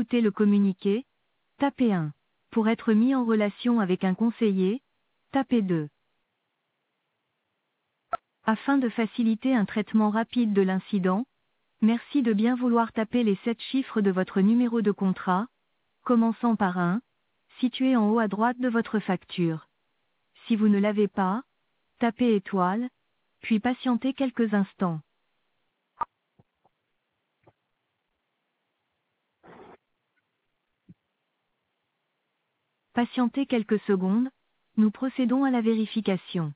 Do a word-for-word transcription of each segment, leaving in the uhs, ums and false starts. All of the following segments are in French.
consulter le communiqué, tapez un. Pour être mis en relation avec un conseiller, tapez deux. Afin de faciliter un traitement rapide de l'incident, merci de bien vouloir taper les sept chiffres de votre numéro de contrat, commençant par un, situé en haut à droite de votre facture. Si vous ne l'avez pas, tapez étoile, puis patientez quelques instants. Patientez quelques secondes, nous procédons à la vérification.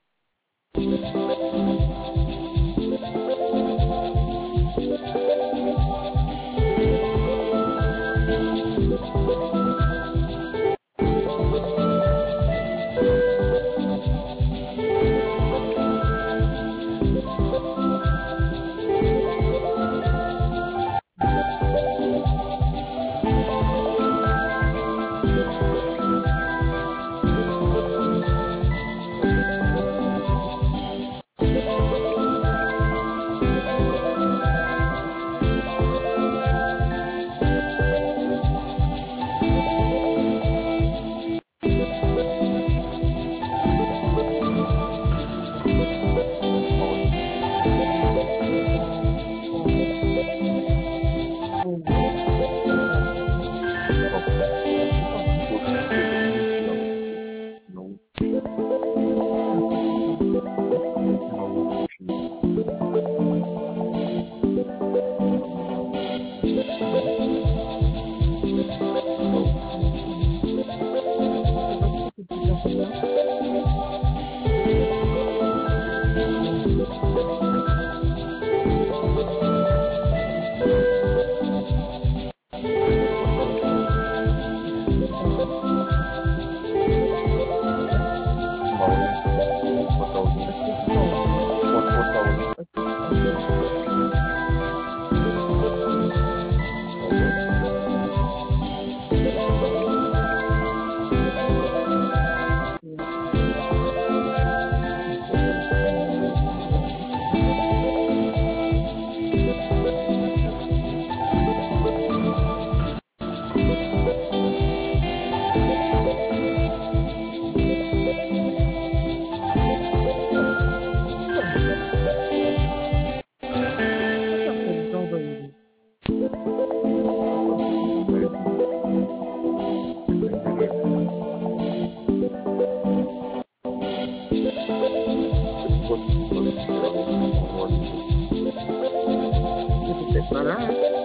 Voilà.